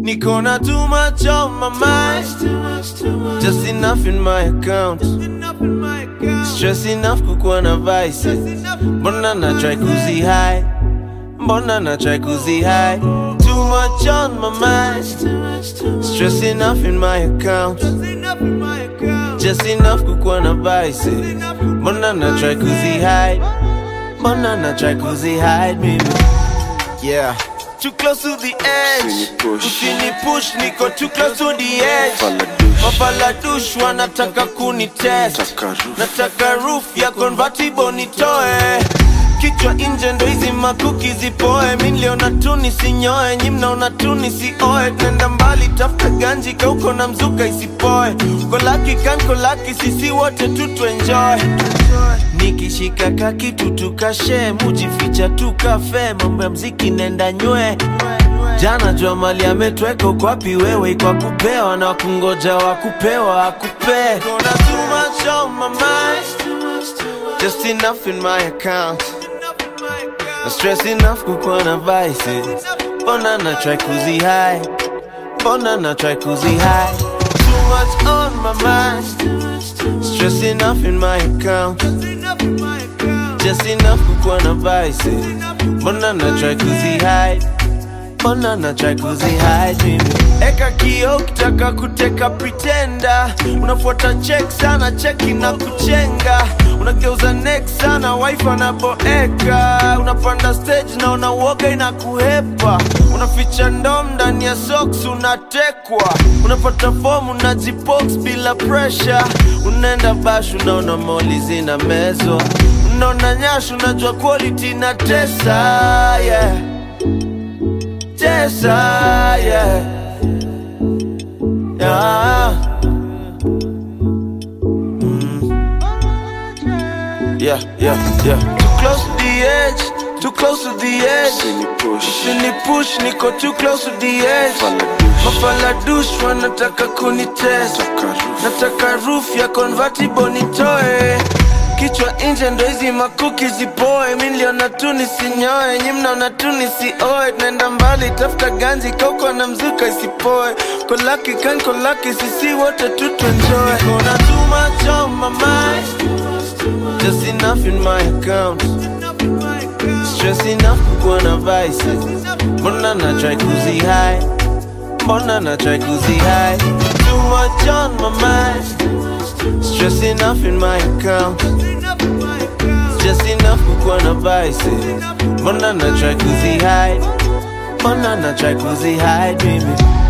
Nikona too much on my mind, just enough in my account. Stress enough kukuwa na vices. Mbona na try kuzi high, mbona na try kuzi high. Too much on my mind, stress enough in my account. Just enough kukuwa na vices. Mbona na try kuzi high, mbona na try kuzi hide baby. Yeah, too close to the edge. Usini push, niko too close to the edge. Mafaladush wanataka kunitest. Nataka roof ya convertible nitoe. Kichwa inje ndo hizi makuki zipoe. Miliona tu nisinyoe, nyi mnaona tu nisioe. Nenda mbali tafuta ganji kauko na mzuka isipoe. Kolaki kan kolaki sisi wote tu tuenjoy. Nikishika kakitu tukashe, mujificha tukafe. Mambo ya mziki nenda nywe. Jana jua mali ametweko kwa pi wewe. Kwa kupewa na kungoja wakupewa akupe. Gonna too much on my mind, just enough in my account. Stress enough kukuwa na vices. Mbona na try kuzi high, mbona na try kuzi high. Too much on my mind, stress enough in my account. Just enough kukuwa na vices. Mbona na try kuzi hide, mbona na try kuzi hide baby. Eka kio kitaka kuteka pretender. Unafuata check sana, cheki na kuchenga. Unageuza next sana, wife anaboeka. Unapanda stage na unawoga inakuhepa. Unaficha ndom ndani ya socks unatekwa. Unapata form unajibox bila pressure. Unaenda bash unaona moli zina mezwa. Unaona nyashu unajua quality na tesa, yeah. Tesa, yeah. Yeah. Yeah, yeah, yeah. Too close to the edge, too close to the edge. Usini push, niko too close to the edge. Mafaladush wanataka kunitest. Nataka roof ya convertible nitoe. Kichwa inje ndo hizi makuki zipoe. Miliona tu nisinyoe, nyi mnaona tu nisioe. Nenda mbali tafuta ganji kauko na mzuka isipoe. Kolaki kan kolaki sisi wote tu tuenjoy. Nikona too much on my mind, just enough in my account. Stress enough kukuwa na vices. Mbona na try kuzi high, mbona na try kuzi high. Too much on my mind, stress enough in my account. Just enough kukuwa na vices. Mbona na try kuzi hide, mbona na try kuzi hide baby.